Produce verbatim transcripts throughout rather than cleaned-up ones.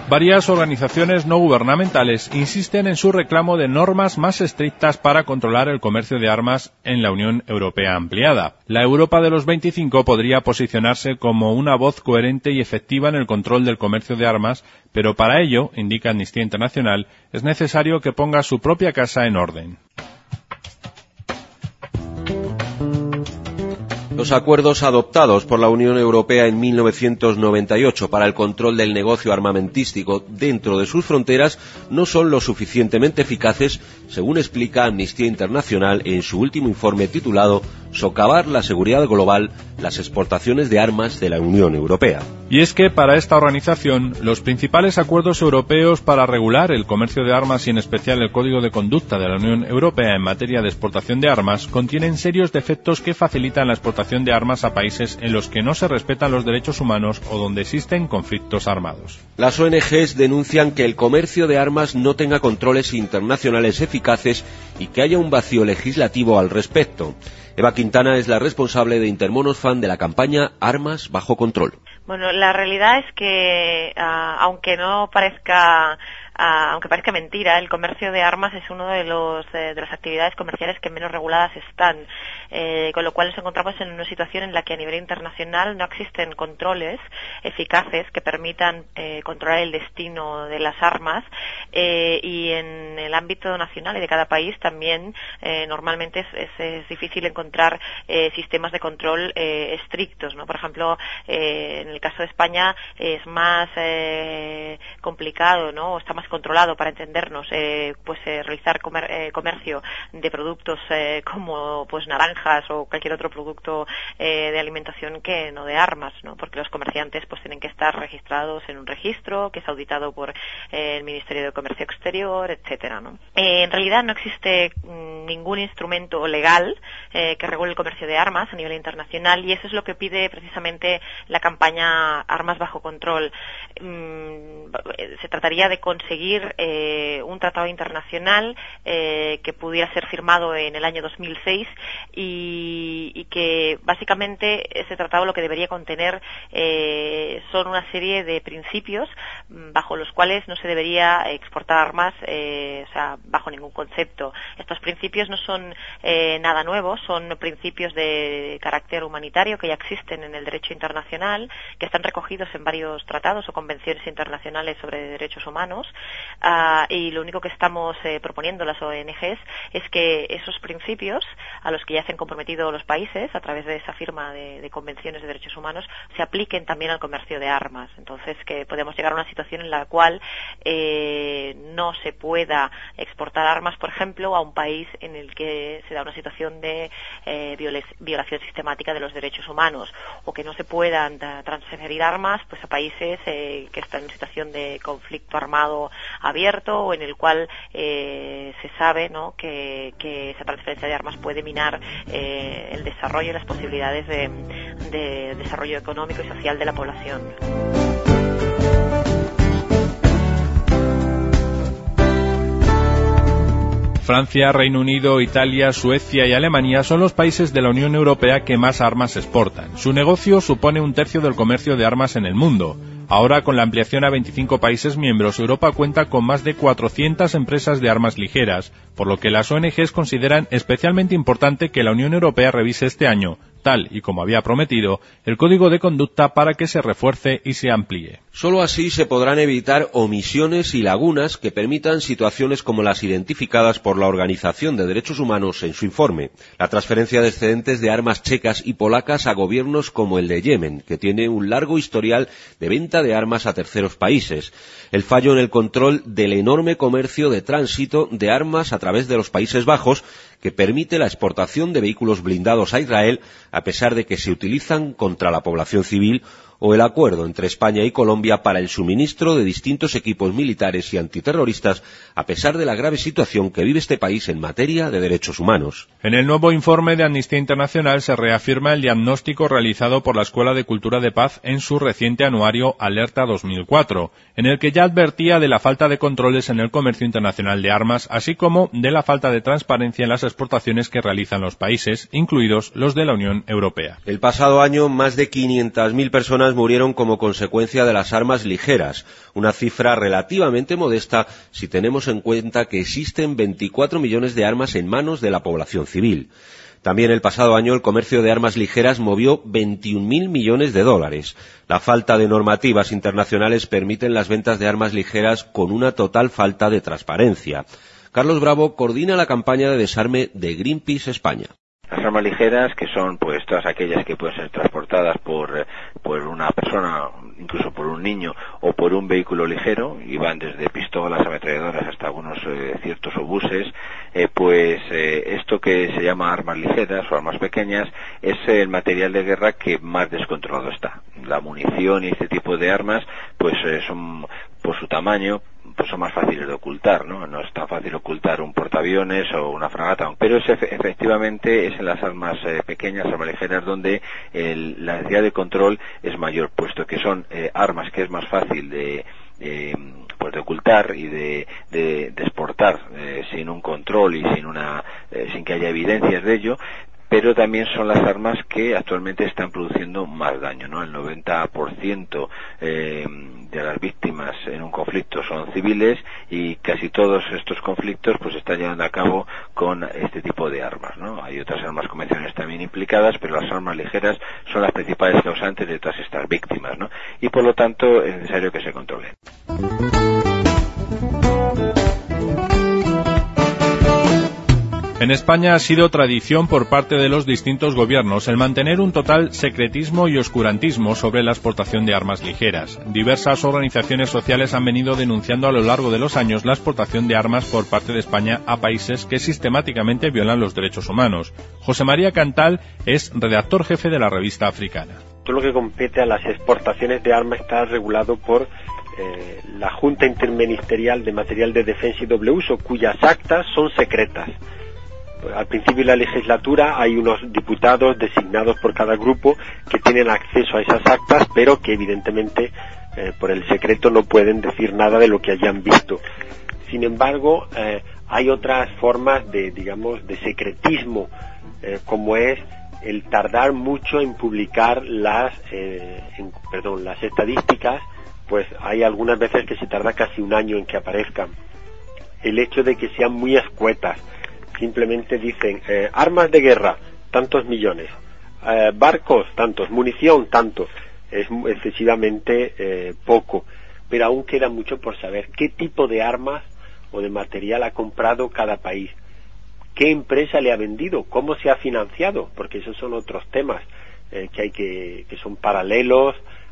Varias organizaciones no gubernamentales insisten en su reclamo de normas más estrictas para controlar el comercio de armas en la Unión Europea ampliada. La Europa de los veinticinco podría posicionarse como una voz coherente y efectiva en el control del comercio de armas, pero para ello, indica Amnistía Internacional, es necesario que ponga su propia casa en orden. Los acuerdos adoptados por la Unión Europea en mil novecientos noventa y ocho para el control del negocio armamentístico dentro de sus fronteras no son lo suficientemente eficaces, según explica Amnistía Internacional en su último informe titulado Socavar la seguridad global, las exportaciones de armas de la Unión Europea. Y es que para esta organización, los principales acuerdos europeos para regular el comercio de armas y en especial el Código de Conducta de la Unión Europea en materia de exportación de armas contienen serios defectos que facilitan la exportación de armas a países en los que no se respetan los derechos humanos o donde existen conflictos armados. Las O N Ges denuncian que el comercio de armas no tenga controles internacionales eficaces y que haya un vacío legislativo al respecto. Eva Quintana es la responsable de Intermonosfan de la campaña Armas bajo control. Bueno, la realidad es que, uh, aunque no parezca... Uh, aunque parezca mentira, el comercio de armas es uno de los eh, de las actividades comerciales que menos reguladas están, eh, con lo cual nos encontramos en una situación en la que a nivel internacional no existen controles eficaces que permitan eh, controlar el destino de las armas, eh, y en el ámbito nacional y de cada país también eh, normalmente es, es, es difícil encontrar eh, sistemas de control eh, estrictos, ¿no? Por ejemplo, eh, en el caso de España es más eh, complicado, ¿no? O está más controlado, para entendernos, eh, pues eh, realizar comer, eh, comercio de productos eh, como pues naranjas o cualquier otro producto eh, de alimentación que no de armas, ¿no? Porque los comerciantes pues tienen que estar registrados en un registro que es auditado por eh, el Ministerio de Comercio Exterior, etcétera, ¿no? Eh, en realidad no existe mm, ningún instrumento legal eh, que regule el comercio de armas a nivel internacional, y eso es lo que pide precisamente la campaña Armas bajo control. Mm, se trataría de conseguir Eh, un tratado internacional eh, que pudiera ser firmado en el año dos mil seis y, y que básicamente ese tratado lo que debería contener eh, son una serie de principios bajo los cuales no se debería exportar armas, eh, o sea, bajo ningún concepto. Estos principios no son eh, nada nuevos, son principios de carácter humanitario que ya existen en el derecho internacional, que están recogidos en varios tratados o convenciones internacionales sobre derechos humanos. Uh, y lo único que estamos eh, proponiendo las O N Ges es que esos principios a los que ya se han comprometido los países a través de esa firma de, de convenciones de derechos humanos se apliquen también al comercio de armas. Entonces, que podemos llegar a una situación en la cual eh, no se pueda exportar armas, por ejemplo, a un país en el que se da una situación de eh, violación sistemática de los derechos humanos, o que no se puedan da, transferir armas pues a países eh, que están en situación de conflicto armado abierto, o en el cual eh, se sabe, ¿no?, que, que esa transferencia de armas puede minar eh, el desarrollo y las posibilidades de, de desarrollo económico y social de la población. Francia, Reino Unido, Italia, Suecia y Alemania son los países de la Unión Europea que más armas exportan. Su negocio supone un tercio del comercio de armas en el mundo. Ahora, con la ampliación a veinticinco países miembros, Europa cuenta con más de cuatrocientas empresas de armas ligeras, por lo que las O N Ges consideran especialmente importante que la Unión Europea revise este año, tal y como había prometido, el Código de Conducta para que se refuerce y se amplíe. Solo así se podrán evitar omisiones y lagunas que permitan situaciones como las identificadas por la Organización de Derechos Humanos en su informe. La transferencia de excedentes de armas checas y polacas a gobiernos como el de Yemen, que tiene un largo historial de venta de armas a terceros países. El fallo en el control del enorme comercio de tránsito de armas a través de los Países Bajos, que permite la exportación de vehículos blindados a Israel, a pesar de que se utilizan contra la población civil, o el acuerdo entre España y Colombia para el suministro de distintos equipos militares y antiterroristas, a pesar de la grave situación que vive este país en materia de derechos humanos. En el nuevo informe de Amnistía Internacional se reafirma el diagnóstico realizado por la Escuela de Cultura de Paz en su reciente anuario Alerta dos mil cuatro, en el que ya advertía de la falta de controles en el comercio internacional de armas, así como de la falta de transparencia en las exportaciones que realizan los países, incluidos los de la Unión Europea. El pasado año, más de quinientas mil personas personas murieron como consecuencia de las armas ligeras, una cifra relativamente modesta si tenemos en cuenta que existen veinticuatro millones de armas en manos de la población civil. También el pasado año el comercio de armas ligeras movió veintiún mil millones de dólares. La falta de normativas internacionales permiten las ventas de armas ligeras con una total falta de transparencia. Carlos Bravo coordina la campaña de desarme de Greenpeace España. Las armas ligeras, que son pues todas aquellas que pueden ser transportadas por, por una persona, incluso por un niño o por un vehículo ligero, y van desde pistolas, ametralladoras hasta algunos eh, ciertos obuses, eh, pues eh, esto que se llama armas ligeras o armas pequeñas es el material de guerra que más descontrolado está. La munición y este tipo de armas pues eh, son, por su tamaño, pues son más fáciles de ocultar, ¿no? No es tan fácil ocultar un portaaviones o una fragata, pero es, efectivamente es en las armas eh, pequeñas, armas ligeras, donde el, la necesidad de control es mayor, puesto que son eh, armas que es más fácil de eh, pues de ocultar y de, de, de exportar eh, sin un control y sin una eh, sin que haya evidencias de ello. Pero también son las armas que actualmente están produciendo más daño, ¿no? El noventa por ciento eh, de las víctimas en un conflicto son civiles y casi todos estos conflictos pues se están llevando a cabo con este tipo de armas, ¿no? Hay otras armas convencionales también implicadas, pero las armas ligeras son las principales causantes de todas estas víctimas, ¿no? Y por lo tanto es necesario que se controlen. En España ha sido tradición por parte de los distintos gobiernos el mantener un total secretismo y oscurantismo sobre la exportación de armas ligeras. Diversas organizaciones sociales han venido denunciando a lo largo de los años la exportación de armas por parte de España a países que sistemáticamente violan los derechos humanos. José María Cantal es redactor jefe de la revista Africana. Todo lo que compete a las exportaciones de armas está regulado por eh, la Junta Interministerial de Material de Defensa y Doble Uso, cuyas actas son secretas. Al principio de la legislatura hay unos diputados designados por cada grupo que tienen acceso a esas actas, pero que evidentemente eh, por el secreto no pueden decir nada de lo que hayan visto. Sin embargo, eh, hay otras formas de, digamos, de secretismo, eh, como es el tardar mucho en publicar las, eh, en, perdón, las estadísticas. Pues hay algunas veces que se tarda casi un año en que aparezcan. El hecho de que sean muy escuetas. Simplemente dicen eh, armas de guerra, tantos millones, eh, barcos, tantos, munición, tanto. Es excesivamente eh, poco, pero aún queda mucho por saber qué tipo de armas o de material ha comprado cada país, qué empresa le ha vendido, cómo se ha financiado, porque esos son otros temas eh, que hay que que son paralelos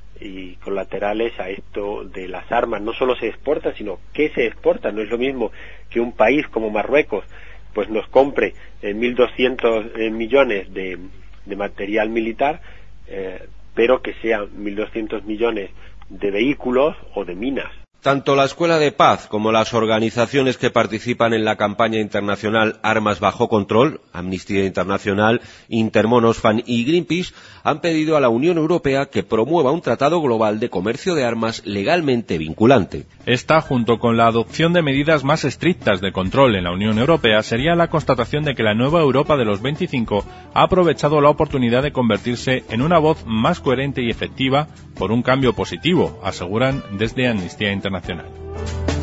y colaterales a esto de las armas. No solo se exporta, sino qué se exporta. No es lo mismo que un país como Marruecos pues nos compre eh, mil doscientos eh, millones de, de material militar, eh, pero que sean mil doscientos millones de vehículos o de minas. Tanto la Escuela de Paz como las organizaciones que participan en la campaña internacional Armas bajo control, Amnistía Internacional, Intermon Oxfam y Greenpeace, han pedido a la Unión Europea que promueva un tratado global de comercio de armas legalmente vinculante. Esta, junto con la adopción de medidas más estrictas de control en la Unión Europea, sería la constatación de que la nueva Europa de los veinticinco ha aprovechado la oportunidad de convertirse en una voz más coherente y efectiva por un cambio positivo, aseguran desde Amnistía Internacional.